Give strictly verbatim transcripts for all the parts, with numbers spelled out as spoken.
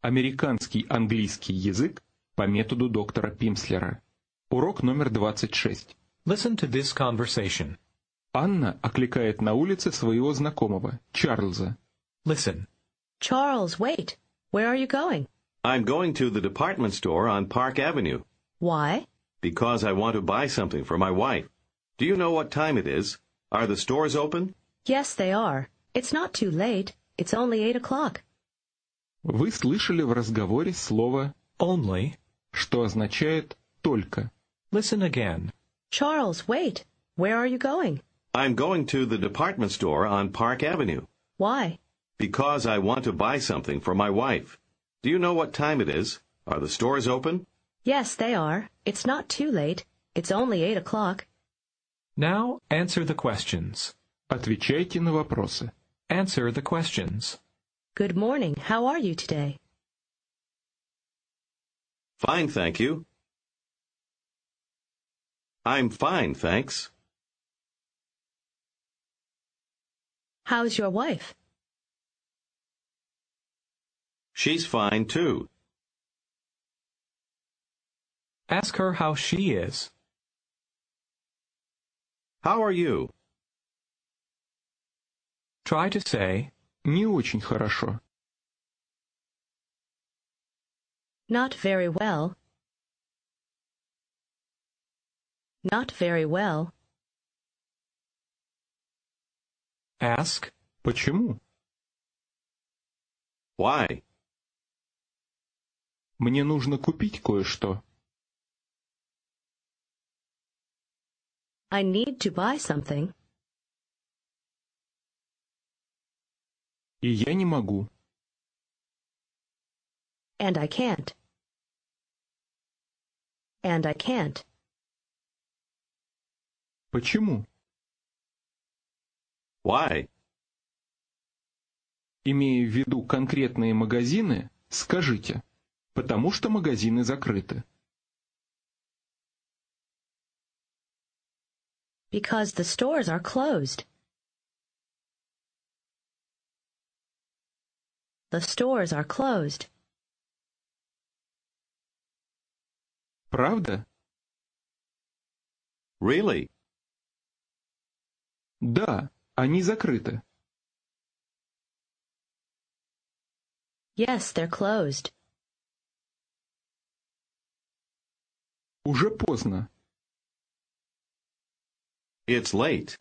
Американский английский язык по методу доктора Пимслера. Урок номер двадцать шесть. Listen to this conversation. Анна окликает на улице своего знакомого, Чарльза. Listen. Charles, wait. Where are you going? I'm going to the department store on Park Avenue. Why? Because I want to buy something for my wife. Do you know what time it is? Are the stores open? Yes, they are. It's not too late. It's only eight o'clock. Вы слышали в разговоре слово Only. что означает «только». Listen again. Charles, wait. Where are you going? I'm going to the department store on Park Avenue. Why? Because I want to buy something for my wife. Do you know what time it is? Are the stores open? Yes, they are. It's not too late. It's only eight o'clock. Now answer the questions. Отвечайте на вопросы. Answer the questions. Good morning. How are you today? Fine, thank you. I'm fine, thanks. How's your wife? She's fine, too. Ask her how she is. How are you? Try to say, Не очень хорошо. Not very well. Not very well. ask, Почему? Why? Мне нужно купить кое-что. I need to buy something. И я не могу. And I can't. And I can't. Почему? Why? Имея в виду конкретные магазины, скажите, потому что магазины закрыты. Because the stores are closed. The stores are closed. Правда? Really? Да, они закрыты. Yes, they're closed. Уже поздно. It's late.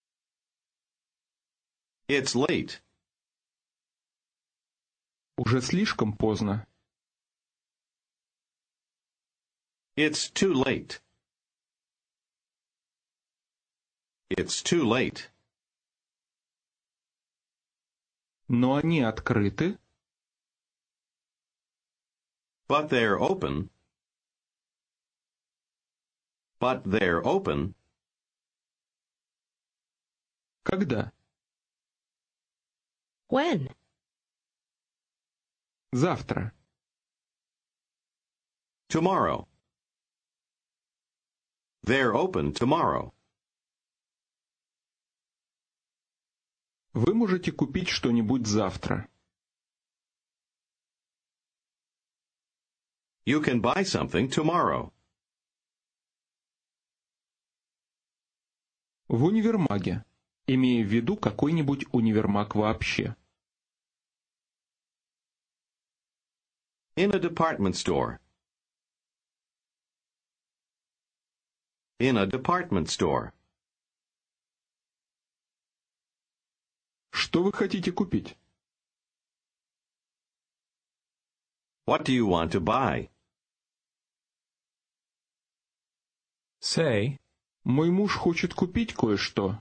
It's late. Уже слишком поздно. It's too late. It's too late. Но они открыты. But they're open. But they're open. Когда? When? Завтра. Tomorrow. They're open tomorrow. Вы можете купить что-нибудь завтра. You can buy something tomorrow. В универмаге, имея в виду какой-нибудь универмаг вообще. In a department store. In a department store. Что вы хотите купить? What do you want to buy? say, Мой муж хочет купить кое-что.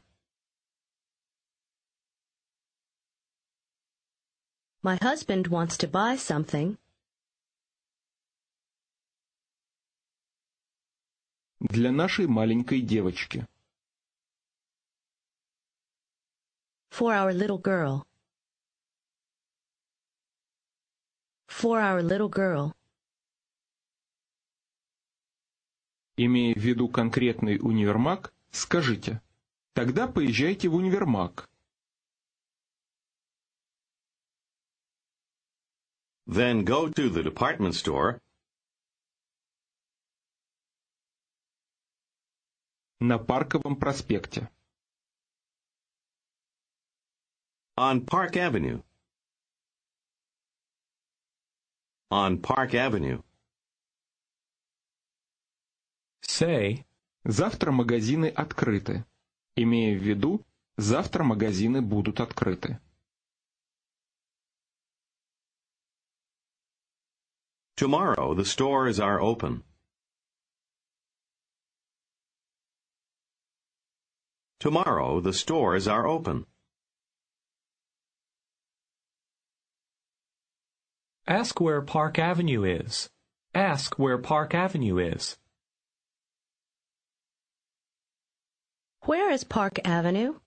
My husband wants to buy something. Для нашей маленькой девочки. For our little girl. For our little girl. Имея в виду конкретный универмаг, скажите, тогда поезжайте в универмаг. Then go to the department store. На Парковом проспекте. On Park Avenue. On Park Avenue. Say, Завтра магазины открыты. Имея в виду, завтра магазины будут открыты. Tomorrow the stores are open. Tomorrow the stores are open. ask where Park Avenue is. Ask where Park Avenue is. Where is Park Avenue?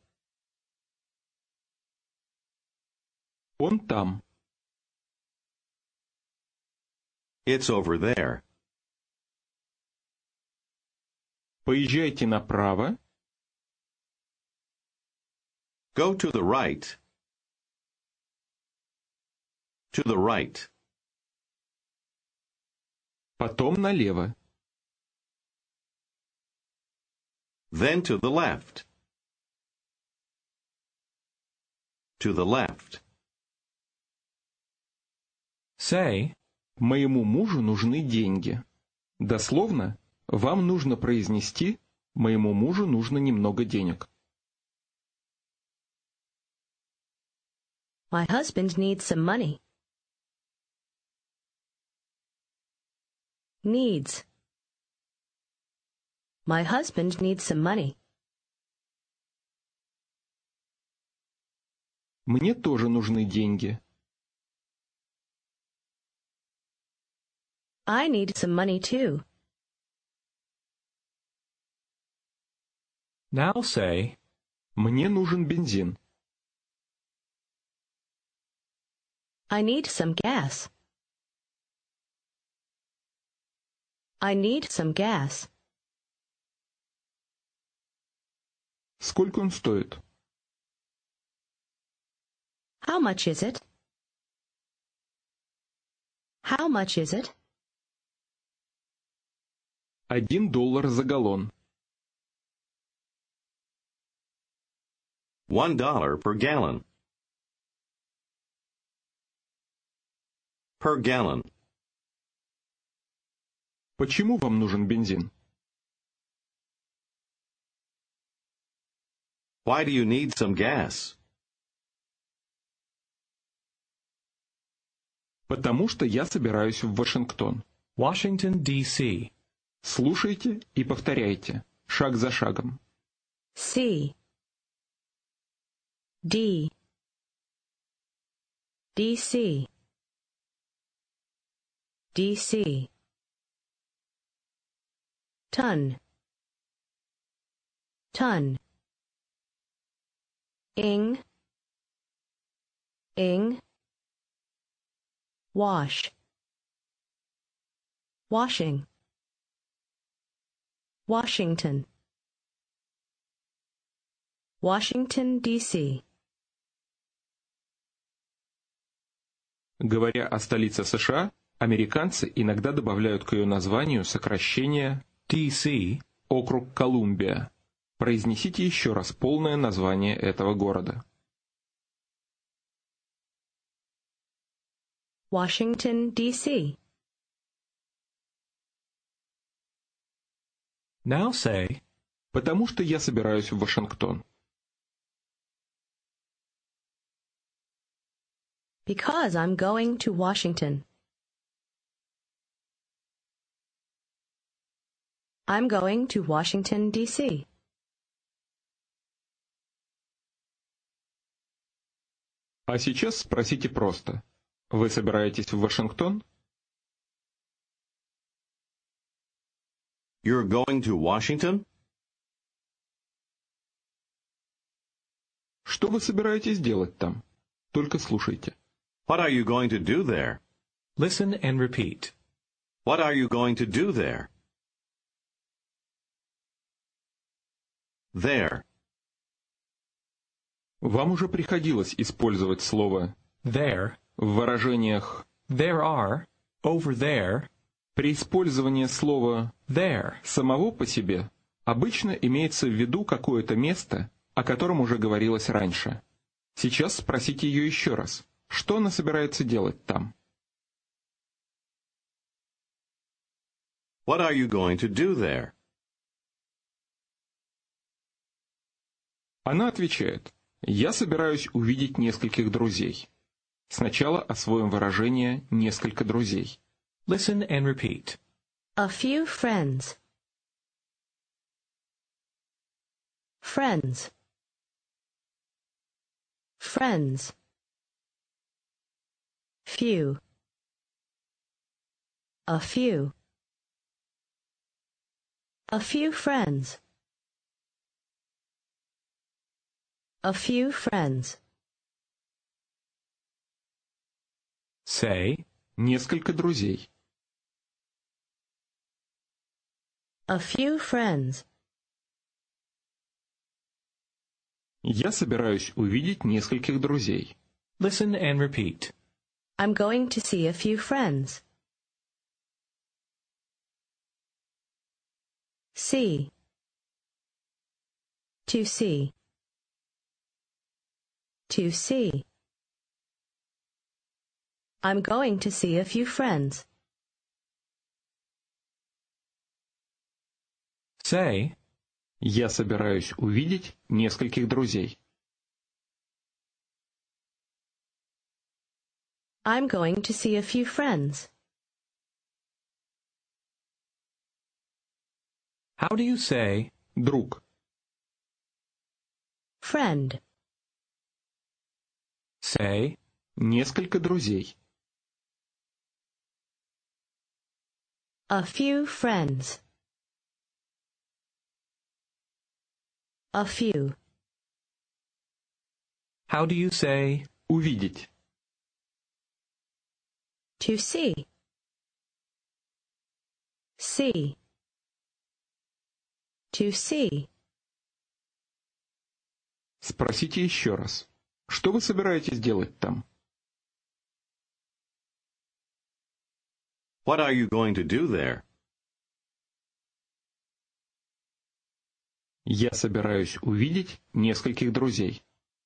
Он там. It's over there. Поезжайте направо. Go to the right. To the right. Потом налево. Then to the left. To the left. Say, Моему мужу нужны деньги. Дословно, вам нужно произнести «Моему мужу нужно немного денег». My husband needs some money. Needs. My husband needs some money. Мне тоже нужны деньги. I need some money too. now say, Мне нужен бензин. I need some gas. I need some gas. Сколько он стоит? How much is it? How much is it? Один доллар за галлон. One dollar per gallon. Per gallon. Почему вам нужен бензин? Why do you need some gas? Потому что я собираюсь в Вашингтон. Washington, D C Слушайте и повторяйте, шаг за шагом. C. D. D C. D C. Ton. Ton. Ing. Ing. Wash. Washing. Washington. Washington, D C Говоря о столице США, американцы иногда добавляют к ее названию сокращение D C округ Колумбия. Произнесите еще раз полное название этого города. Washington, D C now say, Потому что я собираюсь в Вашингтон. Because I'm going to Washington. I'm going to Washington, D C А сейчас спросите просто. Вы собираетесь в Вашингтон? You're going to Washington? Что вы собираетесь делать там? Только слушайте. What are you going to do there? listen and repeat. What are you going to do there? There. Вам уже приходилось использовать слово There, в выражениях there are, over there, При использовании слова there. самого по себе обычно имеется в виду какое-то место, о котором уже говорилось раньше. Сейчас спросите ее еще раз. Что она собирается делать там? What are you going to do there? Она отвечает: «Я собираюсь увидеть нескольких друзей». Сначала освоим выражение «несколько друзей». Listen and repeat. A few friends. Friends. Friends. Few. A few. A few friends. A few friends. Say, Несколько друзей. A few friends. Я собираюсь увидеть нескольких друзей. listen and repeat. I'm going to see a few friends. See. To see. To see. I'm going to see a few friends. Say, Я собираюсь увидеть нескольких друзей. I'm going to see a few friends. how do you say Друг. Friend. say, Несколько друзей. A few friends. A few. how do you say Увидеть. To see. See. To see. Спросите еще раз. Что вы собираетесь делать там? What are you going to do there? Я собираюсь увидеть нескольких друзей.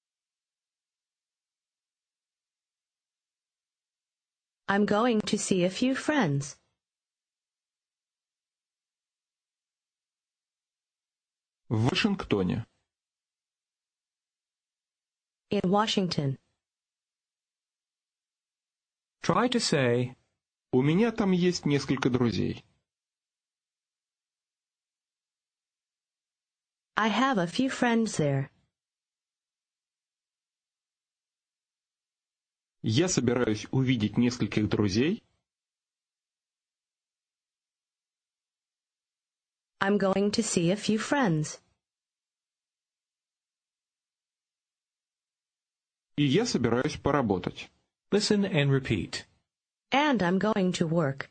I'm going to see a few friends. В Вашингтоне. In Washington. try to say У меня там есть несколько друзей. I have a few friends there. Я собираюсь увидеть нескольких друзей. I'm going to see a few friends. И я собираюсь поработать. listen and repeat. And I'm going to work.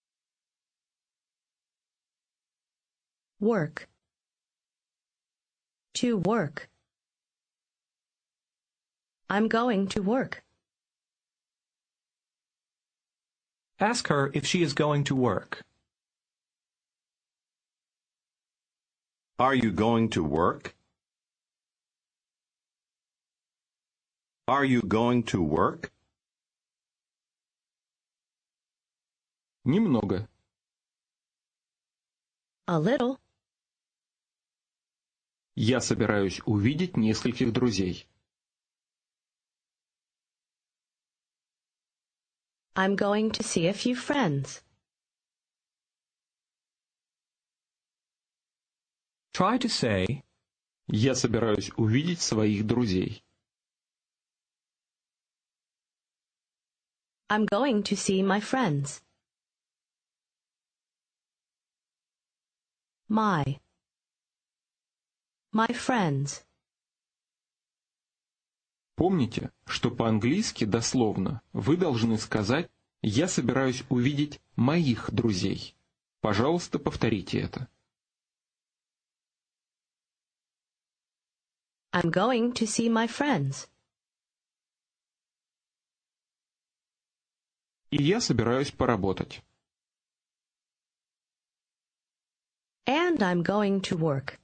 Work. To work. I'm going to work. Ask her if she is going to work. Are you going to work? Are you going to work? Немного. A little. Я собираюсь увидеть нескольких друзей. I'm going to see a few friends. Try to say Я собираюсь увидеть своих друзей. I'm going to see my friends. My. My friends. Помните, что по-английски дословно вы должны сказать «Я собираюсь увидеть моих друзей». Пожалуйста, повторите это. I'm going to see my friends. И я собираюсь поработать. And I'm going to work.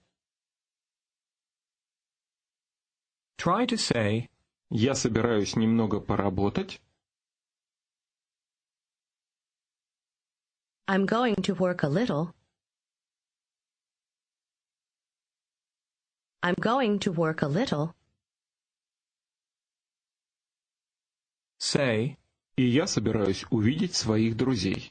Try to say, Я собираюсь немного поработать. I'm going to work a little. I'm going to work a little. say, И я собираюсь увидеть своих друзей.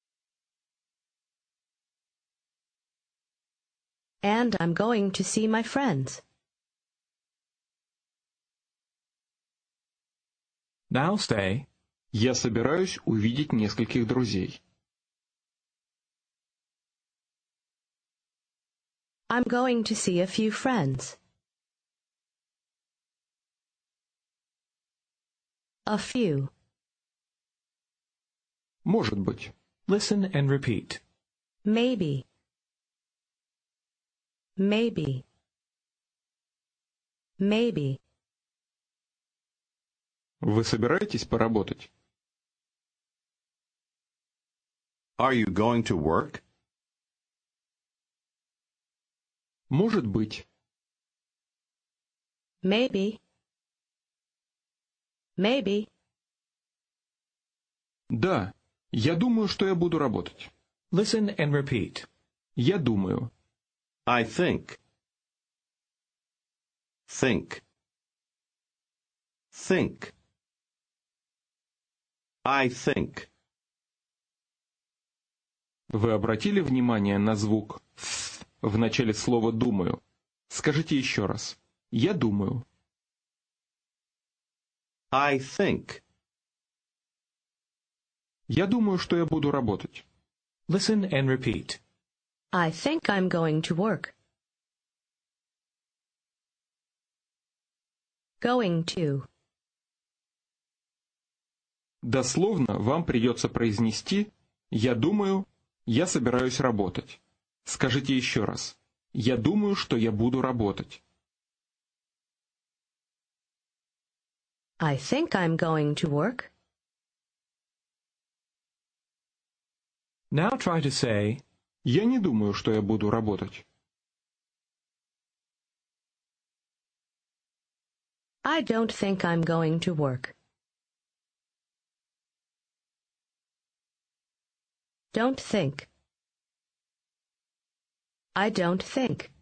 And I'm going to see my friends. now say, Я собираюсь увидеть нескольких друзей. I'm going to see a few friends. A few. Может быть. listen and repeat. Maybe. Maybe. Maybe. Вы собираетесь поработать? Are you going to work? Может быть. Maybe. Maybe. Да, я думаю, что я буду работать. Listen and repeat. Я думаю. I think. Think. Think. I think. Вы обратили внимание на звук «ф» в начале слова «думаю»? Скажите еще раз. Я думаю. I think. Я думаю, что я буду работать. Listen and repeat. I think I'm going to work. Going to. Дословно вам придется произнести «я думаю, я собираюсь работать». Скажите еще раз. Я думаю, что я буду работать. I think I'm going to work. Now try to say, Я не думаю, что я буду работать. I don't think I'm going to work. Don't think. I don't think.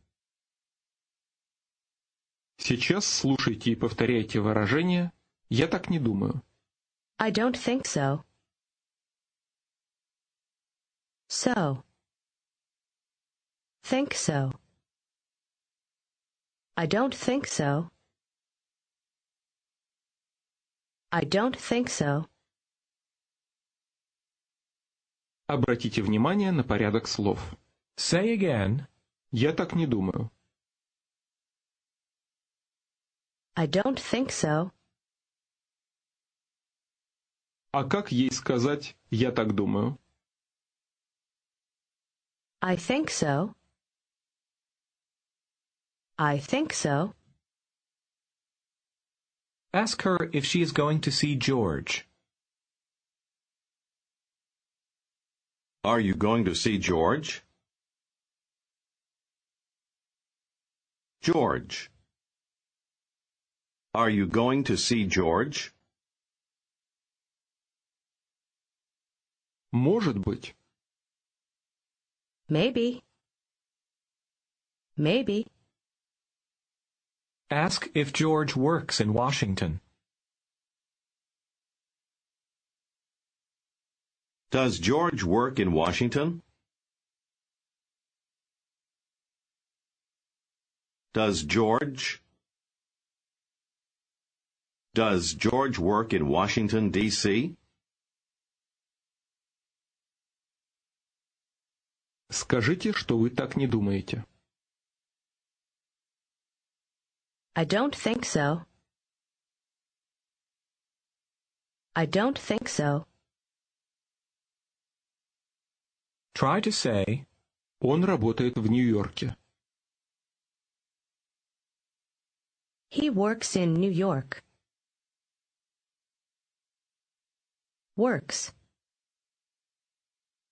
Сейчас слушайте и повторяйте выражение «я так не думаю». I don't think so. So. Think so. I don't think so. I don't think so. Обратите внимание на порядок слов. say again, Я так не думаю. I don't think so. А как ей сказать «я так думаю»? I think so. I think so. ask her if she is going to see George. Are you going to see George? George. Are you going to see George? Может быть. Maybe. Maybe. Ask if George works in Washington. Does George work in Washington? Does George? Does George work in Washington, D C? Скажите, что вы так не думаете. I don't think so. I don't think so. Try to say, Он работает в Нью-Йорке. He works in New York. Works.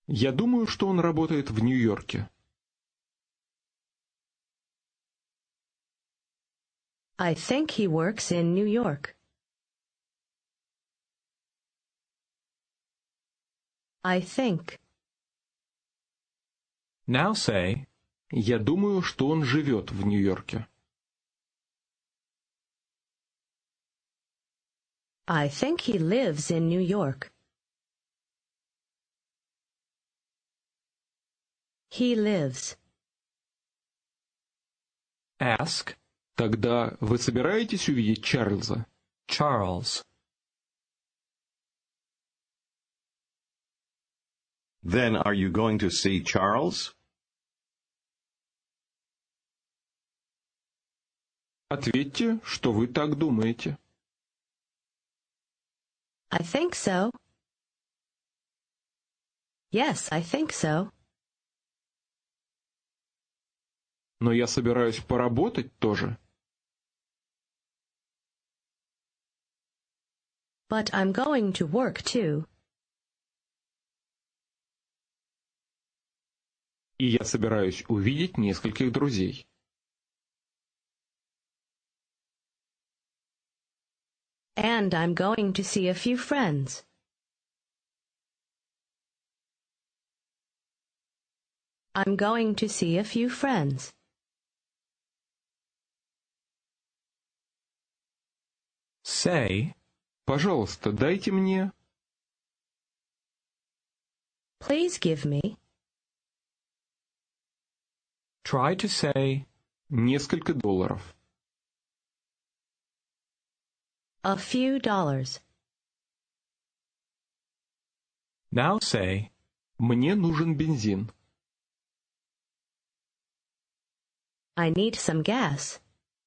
Я думаю, что он работает в Нью-Йорке. I think he works in New York. I think. Now say, Я думаю, что он живет в Нью-Йорке. I think he lives in New York. He lives. ask, Тогда вы собираетесь увидеть Чарльза? Charles. Then are you going to see Charles? Ответьте, что вы так думаете. I think so. Yes, I think so. Но я собираюсь поработать тоже. But I'm going to work too. И я собираюсь увидеть нескольких друзей. And I'm going to see a few friends. I'm going to see a few friends. Say, Пожалуйста, дайте мне... Please give me. try to say, несколько долларов. A few dollars. now say, Мне нужен бензин. I need some gas.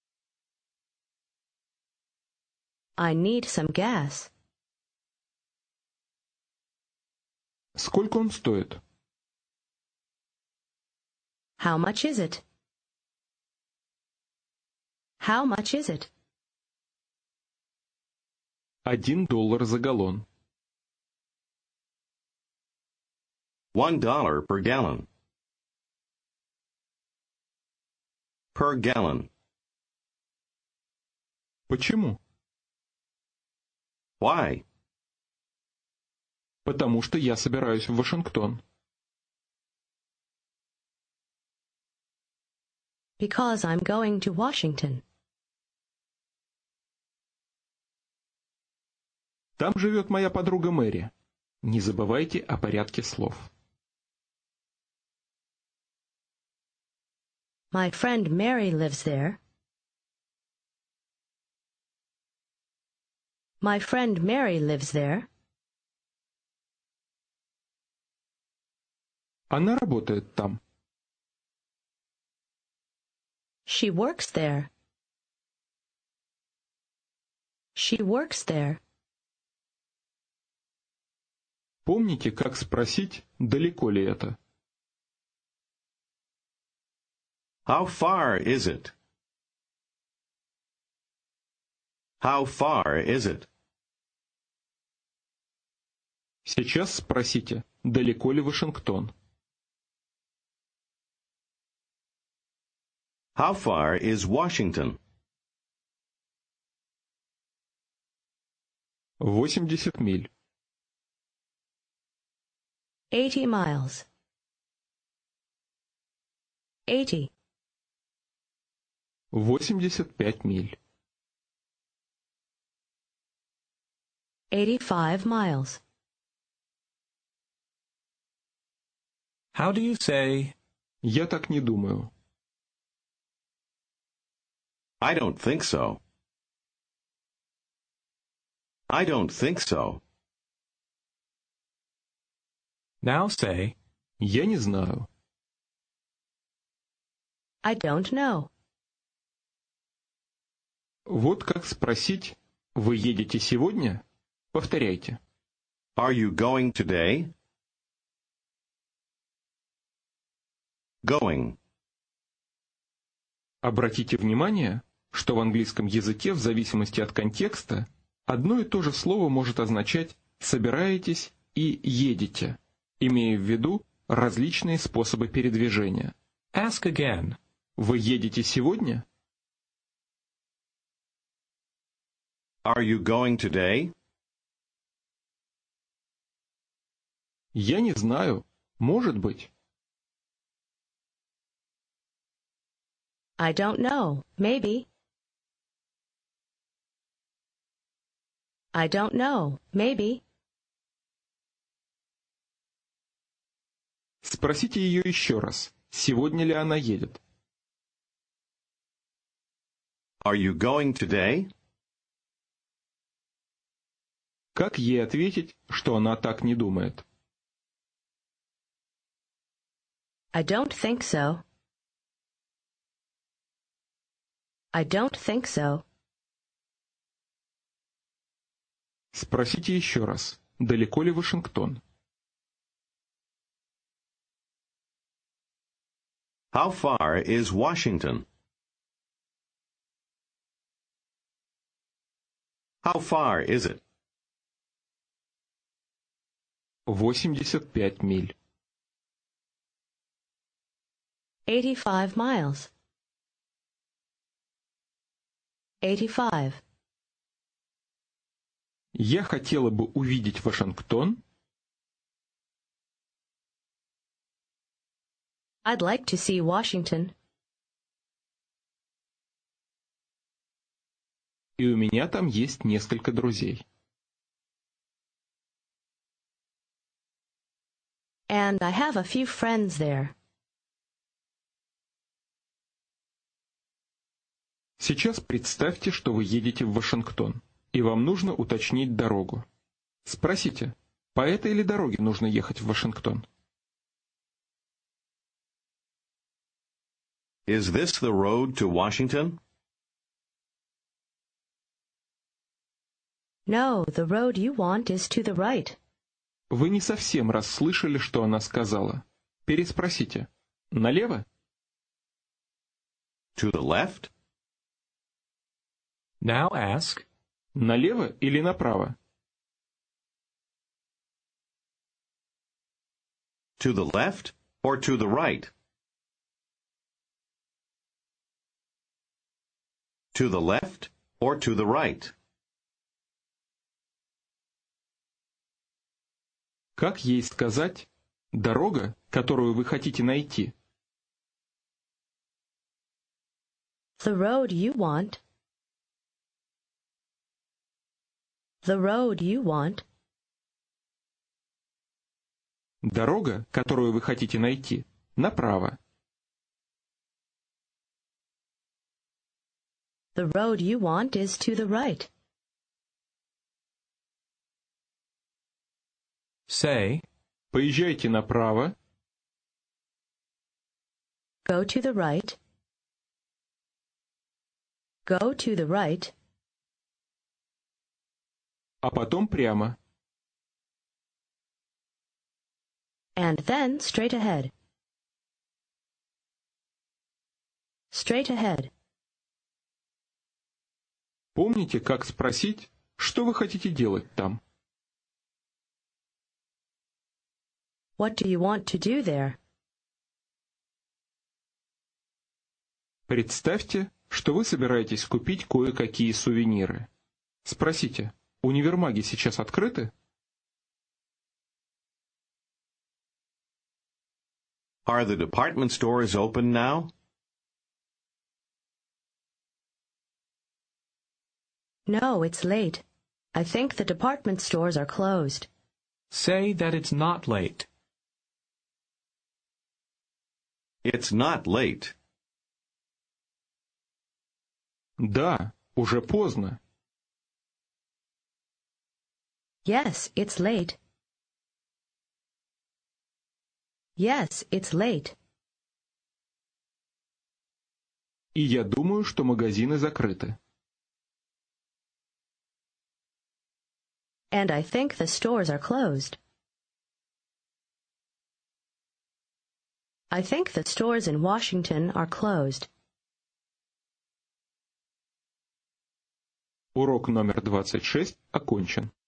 I need some gas. Сколько он стоит? How much is it? How much is it? Один доллар за галлон. One dollar per gallon. Per gallon. Почему? Why? Потому что я собираюсь в Вашингтон. Because I'm going to Washington. Там живет моя подруга Мэри. Не забывайте о порядке слов. My friend Mary lives there. My friend Mary lives there. Она работает там. She works there. She works there. Помните, как спросить, далеко ли это? How far is it? How far is it? Сейчас спросите, далеко ли Вашингтон? How far is Washington? восемьдесят миль. Eighty miles. Eighty. восемьдесят пять миль. Eighty-five miles. how do you say, Я так не думаю. I don't think so. I don't think so. now say, Я не знаю. I don't know. Вот как спросить, вы едете сегодня? Повторяйте. Are you going today? Going. Обратите внимание, что в английском языке, в зависимости от контекста, одно и то же слово может означать «собираетесь» и «едете». имея в виду различные способы передвижения. Ask again. Вы едете сегодня? Are you going today? Я не знаю. Может быть. I don't know. Maybe. I don't know. Maybe. Спросите ее еще раз, сегодня ли она едет. Are you going today? Как ей ответить, что она так не думает? I don't think so. I don't think so. Спросите еще раз, далеко ли Вашингтон? How far is Washington? How far is it? восемьдесят пять миль. Eighty-five miles. Eighty-five. Я хотела бы увидеть Вашингтон. I'd like to see Washington. И у меня там есть несколько друзей. And I have a few friends there. Сейчас представьте, что вы едете в Вашингтон, и вам нужно уточнить дорогу. Спросите, по этой ли дороге нужно ехать в Вашингтон? Is this the road to Washington? No, the road you want is to the right. Вы не совсем расслышали, что она сказала. Переспросите. Налево? To the left? Now ask, Налево или направо? To the left or to the right? To the left or to the right? Как ей сказать «дорога, которую вы хотите найти»? The road you want. The road you want. Дорога, которую вы хотите найти, направо. The road you want is to the right. say, Поезжайте направо, Go to the right. Go to the right. а потом прямо. And then straight ahead. Straight ahead. Помните, как спросить, что вы хотите делать там? What do you want to do there? Представьте, что вы собираетесь купить кое-какие сувениры. Спросите, универмаги сейчас открыты? Are the department stores open now? No, it's late. I think the department stores are closed. say that it's not late. It's not late. Да, уже поздно. Yes, it's late. Yes, it's late. И я думаю, что магазины закрыты. And I think the stores are closed. I think the stores in Washington are closed. Урок номер двадцать шесть окончен.